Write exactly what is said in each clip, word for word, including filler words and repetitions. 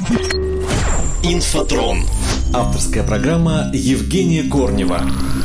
Инфотрон. Авторская программа Евгения Корнева.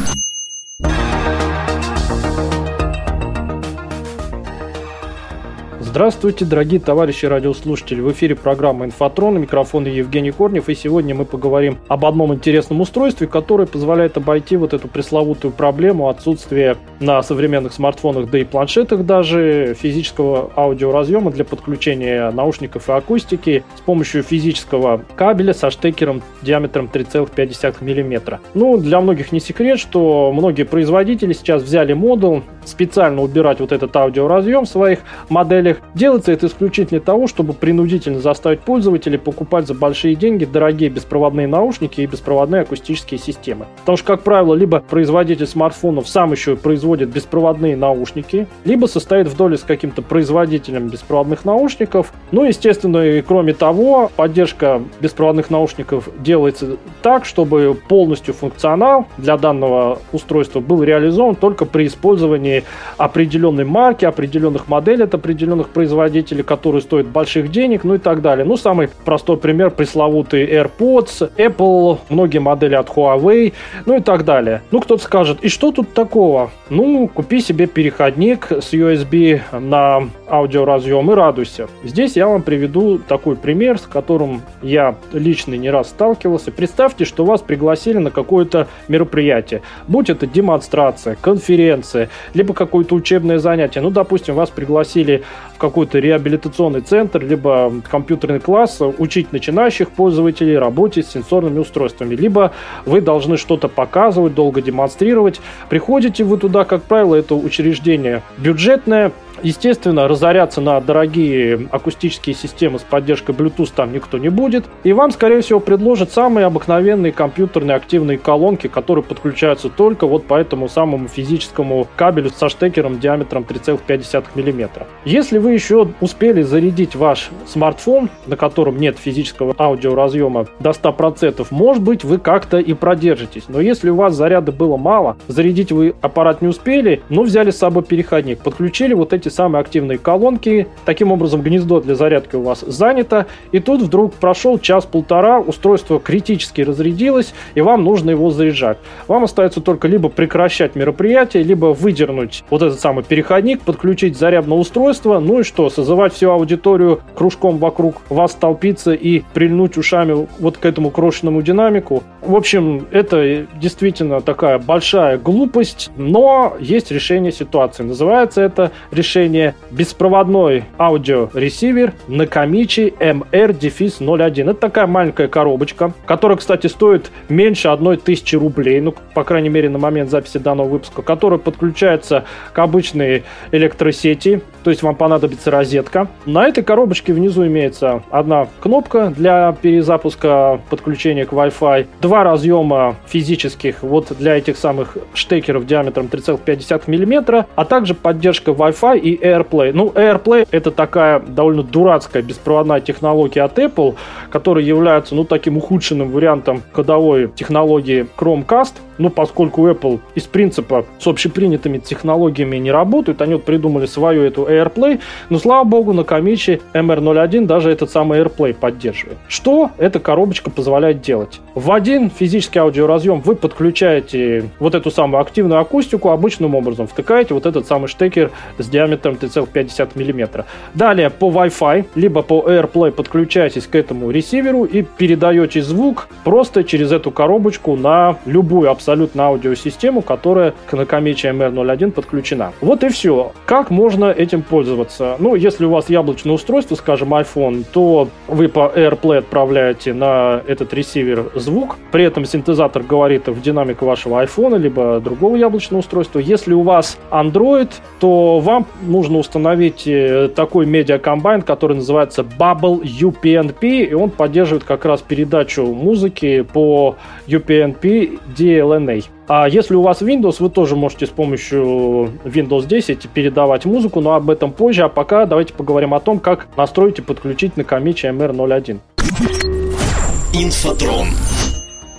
Здравствуйте, дорогие товарищи радиослушатели. В эфире программа «Инфотрон», у микрофона Евгений Корнев. И сегодня мы поговорим об одном интересном устройстве, которое позволяет обойти вот эту пресловутую проблему отсутствия на современных смартфонах, да и планшетах даже, физического аудиоразъема для подключения наушников и акустики с помощью физического кабеля со штекером диаметром три целых пять десятых миллиметра. Ну, для многих не секрет, что многие производители сейчас взяли моду специально убирать вот этот аудиоразъем в своих моделях. Делается это исключительно для того, чтобы принудительно заставить пользователей покупать за большие деньги дорогие беспроводные наушники и беспроводные акустические системы. Потому что, как правило, либо производитель смартфонов сам еще производит беспроводные наушники, либо состоит в доле с каким-то производителем беспроводных наушников. Ну, естественно, и кроме того, поддержка беспроводных наушников делается так, чтобы полностью функционал для данного устройства был реализован только при использовании определенной марки, определенных моделей от определенных производителей, которые стоят больших денег, ну и так далее. Ну, самый простой пример — пресловутый AirPods, Apple, многие модели от Huawei, ну и так далее. Ну, кто-то скажет, и что тут такого? Ну, купи себе переходник с ю эс би на аудиоразъем и радуйся. Здесь я вам приведу такой пример, с которым я лично не раз сталкивался. Представьте, что вас пригласили на какое-то мероприятие, будь это демонстрация, конференция, либо какое-то учебное занятие. Ну, допустим, вас пригласили в какой-то реабилитационный центр, либо компьютерный класс учить начинающих пользователей работе с сенсорными устройствами. Либо вы должны что-то показывать, долго демонстрировать. Приходите вы туда, как правило, это учреждение бюджетное. Естественно, разоряться на дорогие акустические системы с поддержкой Bluetooth там никто не будет. И вам, скорее всего, предложат самые обыкновенные компьютерные активные колонки, которые подключаются только вот по этому самому физическому кабелю со штекером диаметром три целых пять десятых миллиметра. Если вы еще успели зарядить ваш смартфон, на котором нет физического аудиоразъема, до ста процентов, может быть, вы как-то и продержитесь. Но если у вас заряда было мало, зарядить вы аппарат не успели, но взяли с собой переходник, подключили вот эти самые активные колонки. Таким образом, гнездо для зарядки у вас занято. И тут вдруг прошел час-полтора, устройство критически разрядилось, и вам нужно его заряжать. Вам остается только либо прекращать мероприятие, либо выдернуть вот этот самый переходник, подключить зарядное устройство, ну и что, созывать всю аудиторию кружком вокруг вас толпиться и прильнуть ушами вот к этому крошечному динамику. В общем, это действительно такая большая глупость, но есть решение ситуации. Называется это решение беспроводной аудиоресивер Nakamichi эм эр ноль один. Это такая маленькая коробочка, которая, кстати, стоит меньше одной тысячи рублей, ну, по крайней мере, на момент записи данного выпуска, которая подключается к обычной электросети, то есть вам понадобится розетка. На этой коробочке внизу имеется одна кнопка для перезапуска подключения к Wi-Fi, два разъема физических вот для этих самых штекеров диаметром три целых пять десятых миллиметра, а также поддержка Wi-Fi и AirPlay. Ну, AirPlay — это такая довольно дурацкая беспроводная технология от Apple, которая является, ну, таким ухудшенным вариантом кодовой технологии Chromecast. Ну, поскольку Apple из принципа с общепринятыми технологиями не работают, они вот придумали свою эту AirPlay, но, слава богу, Nakamichi эм эр ноль один даже этот самый AirPlay поддерживает. Что эта коробочка позволяет делать? В один физический аудиоразъем вы подключаете вот эту самую активную акустику обычным образом, втыкаете вот этот самый штекер с диаметром три целых пять десятых миллиметра. Далее по Wi-Fi, либо по AirPlay подключаетесь к этому ресиверу и передаете звук просто через эту коробочку на любую абсолютно аудиосистему, которая к Nakamichi эм эр ноль один подключена. Вот и все. Как можно этим пользоваться? Ну, если у вас яблочное устройство, скажем, iPhone, то вы по AirPlay отправляете на этот ресивер звук, при этом синтезатор говорит в динамику вашего iPhone либо другого яблочного устройства. Если у вас Android, то вам нужно установить такой медиакомбайн, который называется Bubble ю пи эн пи, и он поддерживает как раз передачу музыки по ю пи эн пи ди эл эн эй. А если у вас Windows, вы тоже можете с помощью Windows десять передавать музыку, но об этом позже. А пока давайте поговорим о том, как настроить и подключить Nakamichi эм эр ноль один. Инфотрон.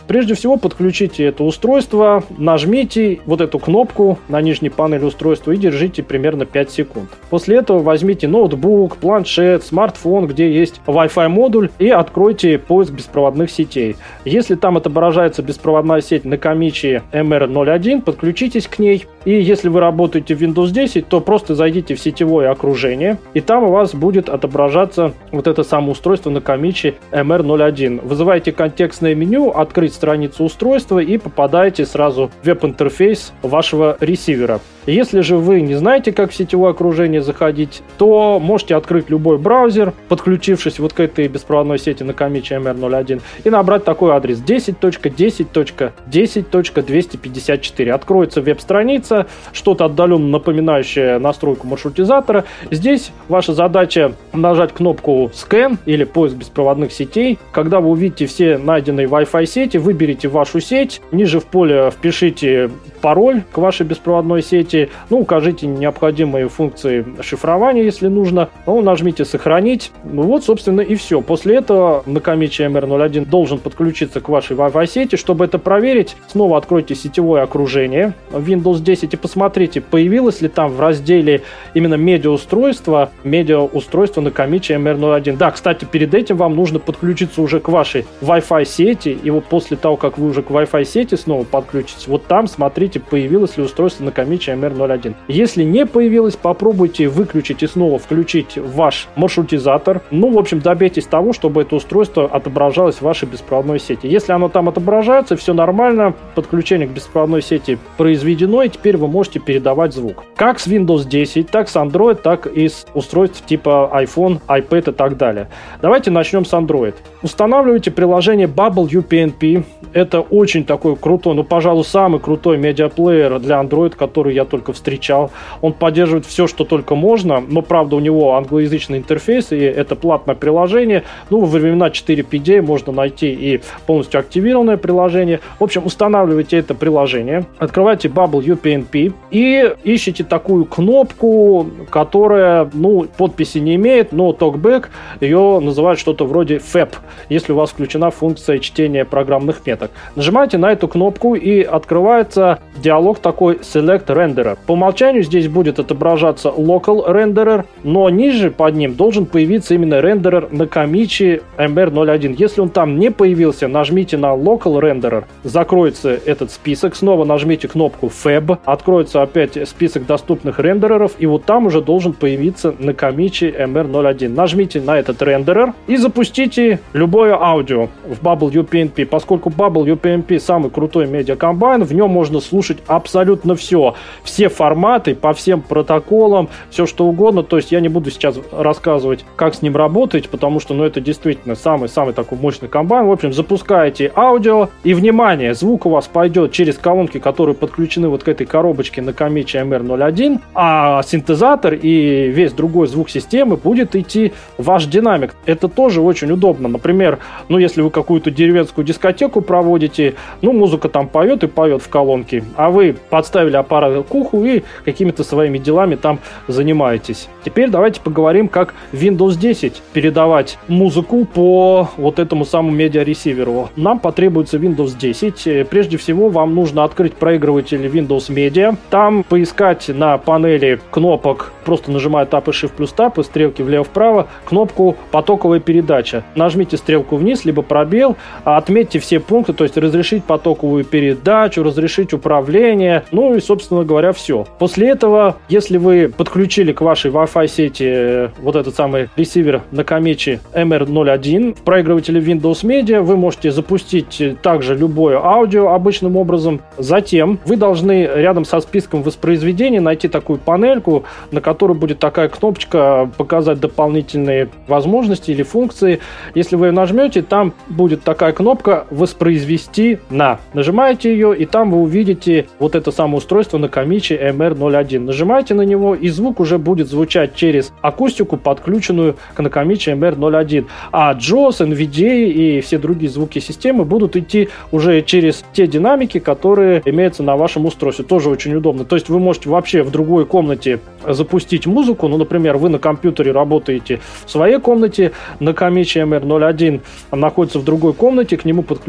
Прежде всего подключите это устройство, нажмите вот эту кнопку на нижней панели устройства и держите примерно пять секунд. После этого возьмите ноутбук, планшет, смартфон, где есть Wi-Fi модуль, и откройте поиск беспроводных сетей. Если там отображается беспроводная сеть Nakamichi эм эр ноль один, подключитесь к ней. И если вы работаете в Windows десять, то просто зайдите в сетевое окружение, и там у вас будет отображаться вот это самое устройство Nakamichi эм эр ноль один. Вызываете контекстное меню, открыть страницу устройства и попадаете сразу в веб-интерфейс вашего ресивера. Если же вы не знаете, как в сетевое окружение заходить, то можете открыть любой браузер, подключившись вот к этой беспроводной сети Nakamichi эм эр ноль один, и набрать такой адрес десять точка десять точка десять точка двести пятьдесят четыре. Откроется веб-страница, что-то отдаленно напоминающее настройку маршрутизатора. Здесь ваша задача нажать кнопку «Скэн» или «Поиск беспроводных сетей». Когда вы увидите все найденные Wi-Fi сети, выберите вашу сеть, ниже в поле впишите пароль к вашей беспроводной сети, ну, укажите необходимые функции шифрования, если нужно, ну, нажмите «Сохранить». Ну вот, собственно, и все. После этого Nakamichi эм эр ноль один должен подключиться к вашей Wi-Fi сети. Чтобы это проверить, снова откройте сетевое окружение в Windows десять и посмотрите, появилось ли там в разделе именно медиаустройство, медиаустройство Nakamichi эм эр ноль один. Да, кстати, перед этим вам нужно подключиться уже к вашей Wi-Fi сети, и вот после того, как вы уже к Wi-Fi сети снова подключитесь, вот там смотрите, появилось ли устройство Nakamichi эм эр ноль один. Если не появилось, попробуйте выключить и снова включить ваш маршрутизатор. Ну, в общем, добейтесь того, чтобы это устройство отображалось в вашей беспроводной сети. Если оно там отображается, все нормально, подключение к беспроводной сети произведено, и теперь вы можете передавать звук. Как с Windows десять, так с Android, так и с устройств типа iPhone, iPad и так далее. Давайте начнем с Android. Устанавливайте приложение Bubble ю пи эн пи. Это очень такой крутой, ну, пожалуй, самый крутой медиаплеер для Android, который я только встречал. Он поддерживает все, что только можно, но, правда, у него англоязычный интерфейс, и это платное приложение. Ну, во времена четыре пи ди можно найти и полностью активированное приложение. В общем, устанавливайте это приложение, открывайте Bubble ю пи эн пи и ищите такую кнопку, которая, ну, подписи не имеет, но TalkBack ее называют что-то вроде фэп, если у вас включена функция чтения программных меток. Нажимаете на эту кнопку, и открывается диалог такой Select Renderer. По умолчанию здесь будет отображаться Local Renderer, но ниже под ним должен появиться именно рендерер Nakamichi эм эр ноль один. Если он там не появился, нажмите на Local Renderer, закроется этот список, снова нажмите кнопку фэб, откроется опять список доступных рендереров, и вот там уже должен появиться Nakamichi эм эр ноль один. Нажмите на этот рендерер и запустите любое аудио в Bubble ю пи эн пи. Поскольку Bubble ю пи эн пи самый крутой медиакомбайн, в нем можно слушать абсолютно все. Все форматы, по всем протоколам, все что угодно. То есть я не буду сейчас рассказывать, как с ним работать, потому что, ну, это действительно самый-самый такой мощный комбайн. В общем, запускаете аудио, и, внимание, звук у вас пойдет через колонки, которые подключены вот к этой коробочке Nakamichi эм эр ноль один, а синтезатор и весь другой звук системы будет идти в ваш динамик. Это тоже очень удобно. Например, ну, если вы какую-то деревенскую дискотеку проводите, ну, музыка там поет и поет в колонке, а вы подставили аппарат к уху и какими-то своими делами там занимаетесь. Теперь давайте поговорим, как в Windows десять передавать музыку по вот этому самому медиаресиверу. Нам потребуется Windows десять. Прежде всего, вам нужно открыть проигрыватель Windows Media. Там поискать на панели кнопок, просто нажимая Tab и Shift плюс Tab и стрелки влево-вправо, кнопку «Потоковая передача». Нажмите стрелку вниз, либо пробел, отметьте все пункты, то есть разрешить потоковую передачу, разрешить управление, ну и, собственно говоря, все. После этого, если вы подключили к вашей Wi-Fi сети вот этот самый ресивер Nakamichi эм эр ноль один, в проигрывателе Windows Media вы можете запустить также любое аудио обычным образом. Затем вы должны рядом со списком воспроизведения найти такую панельку, на которой будет такая кнопочка «Показать дополнительные возможности» или функции. Если вы ее нажмете, там будет такая кнопка «Воспроизвести на». Нажимаете ее, и там вы увидите вот это самое устройство Nakamichi эм эр ноль один. Нажимаете на него, и звук уже будет звучать через акустику, подключенную к Nakamichi эм эр ноль один. А джос, эн ви ди эй и все другие звуки системы будут идти уже через те динамики, которые имеются на вашем устройстве. Тоже очень удобно. То есть вы можете вообще в другой комнате запустить музыку. Ну, например, вы на компьютере работаете в своей комнате, Nakamichi эм эр ноль один находится в другой комнате, к нему подключается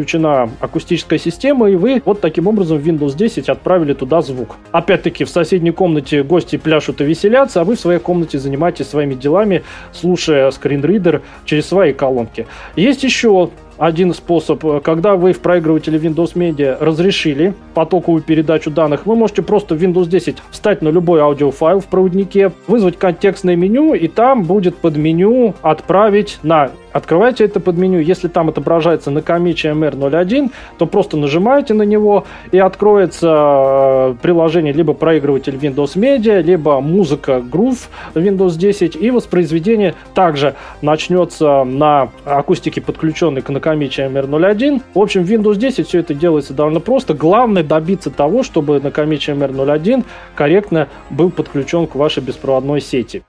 подключена акустическая система, и вы вот таким образом в Windows десять отправили туда звук. Опять-таки, в соседней комнате гости пляшут и веселятся, а вы в своей комнате занимаетесь своими делами, слушая скринридер через свои колонки. Есть еще один способ. Когда вы в проигрывателе Windows Media разрешили потоковую передачу данных, вы можете просто в Windows десять встать на любой аудиофайл в проводнике, вызвать контекстное меню, и там будет подменю «Отправить на». Открывайте это подменю. Если там отображается Накамичи эм эр ноль один, то просто нажимаете на него, и откроется приложение либо проигрыватель Windows Media, либо музыка Groove Windows десять, и воспроизведение также начнется на акустике, подключенной к Накамичи эм эр ноль один. В общем, в Windows десять все это делается довольно просто. Главное добиться того, чтобы Накамичи эм эр ноль один корректно был подключен к вашей беспроводной сети.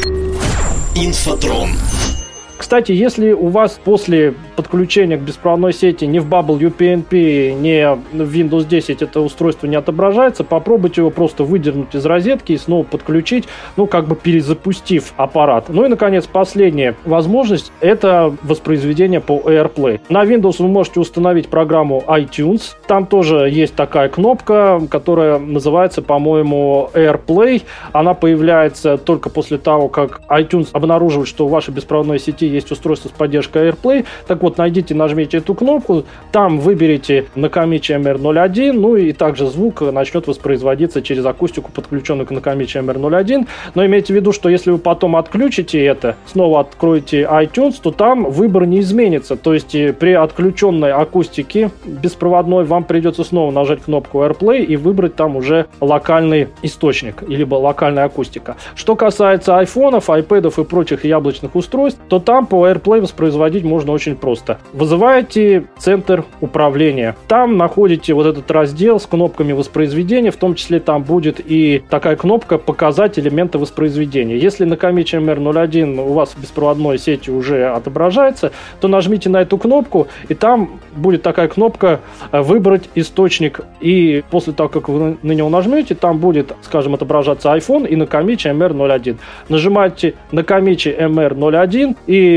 Инфотрон. Кстати, если у вас после подключения к беспроводной сети ни в Bubble ю пи эн пи, ни в Windows десять это устройство не отображается, попробуйте его просто выдернуть из розетки и снова подключить, ну, как бы перезапустив аппарат. Ну и, наконец, последняя возможность – это воспроизведение по AirPlay. На Windows вы можете установить программу iTunes. Там тоже есть такая кнопка, которая называется, по-моему, AirPlay. Она появляется только после того, как iTunes обнаруживает, что у вашей беспроводной сети есть устройство с поддержкой AirPlay. Так вот, найдите, нажмите эту кнопку, там выберите Накамичи эм эр ноль один, ну и также звук начнет воспроизводиться через акустику, подключенную к Накамичи эм эр ноль один. Но имейте в виду, что если вы потом отключите это, снова откроете iTunes, то там выбор не изменится. То есть при отключенной акустике беспроводной вам придется снова нажать кнопку AirPlay и выбрать там уже локальный источник, либо локальная акустика. Что касается айфонов, айпэдов и прочих яблочных устройств, то там по AirPlay воспроизводить можно очень просто. Вызываете центр управления. Там находите вот этот раздел с кнопками воспроизведения, в том числе там будет и такая кнопка «Показать элементы воспроизведения». Если Накамичи эм эр ноль один у вас в беспроводной сети уже отображается, то нажмите на эту кнопку, и там будет такая кнопка «Выбрать источник». И после того, как вы на него нажмете, там будет, скажем, отображаться iPhone и Накамичи эм эр ноль один. Нажимаете Накамичи эм эр ноль один, и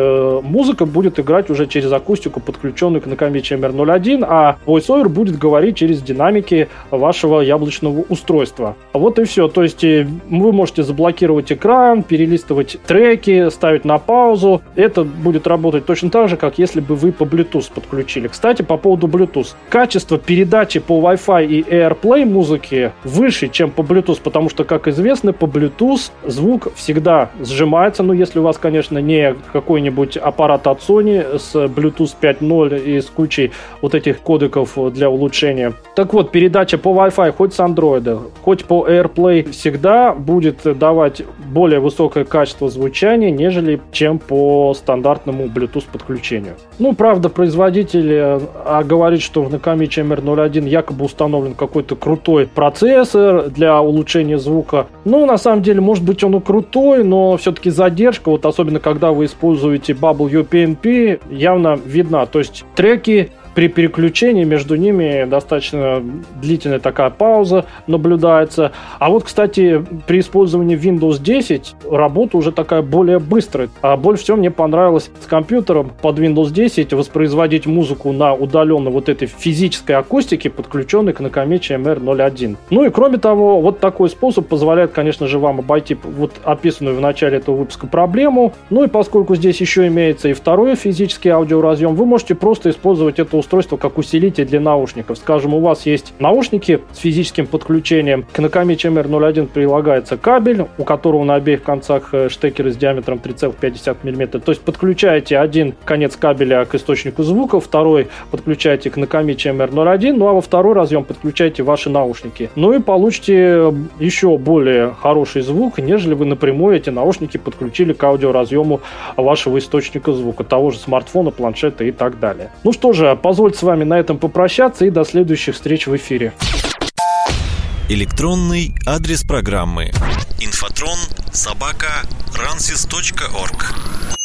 музыка будет играть уже через акустику, подключенную к Накамичи эм эр ноль один, а VoiceOver будет говорить через динамики вашего яблочного устройства. Вот и все. То есть вы можете заблокировать экран, перелистывать треки, ставить на паузу. Это будет работать точно так же, как если бы вы по Bluetooth подключили. Кстати, по поводу Bluetooth. Качество передачи по Wi-Fi и AirPlay музыки выше, чем по Bluetooth, потому что, как известно, по Bluetooth звук всегда сжимается. Ну, если у вас, конечно, не какой-нибудь аппарат от Sony с Bluetooth пять ноль и с кучей вот этих кодеков для улучшения. Так вот, передача по Wi-Fi хоть с Android, хоть по AirPlay всегда будет давать более высокое качество звучания, нежели чем по стандартному Bluetooth подключению. Ну, правда, производитель а, говорит, что в Накамичи эм эр ноль один якобы установлен какой-то крутой процессор для улучшения звука. Ну, на самом деле, может быть, он и крутой, но все-таки задержка, вот особенно когда вы используете Bubble ю пи эн пи, явно видна. То есть треки при переключении между ними достаточно длительная такая пауза наблюдается. А вот, кстати, при использовании Windows десять работа уже такая более быстрая. А больше всего мне понравилось с компьютером под Windows десять воспроизводить музыку на удаленно вот этой физической акустике, подключенной к Накамичи эм эр ноль один. Ну и кроме того, вот такой способ позволяет, конечно же, вам обойти вот описанную в начале этого выпуска проблему. Ну и поскольку здесь еще имеется и второй физический аудиоразъем, вы можете просто использовать это устройство как усилитель для наушников. Скажем, у вас есть наушники с физическим подключением. К Накамичи эм эр ноль один прилагается кабель, у которого на обеих концах штекеры с диаметром три целых пять десятых миллиметра. То есть подключаете один конец кабеля к источнику звука, второй подключаете к Накамичи эм эр ноль один, ну а во второй разъем подключаете ваши наушники. Ну и получите еще более хороший звук, нежели вы напрямую эти наушники подключили к аудиоразъему вашего источника звука, того же смартфона, планшета и так далее. Ну что же, позвольте с вами на этом попрощаться и до следующих встреч в эфире. Электронный адрес программы инфотрон собака рансис точка орг.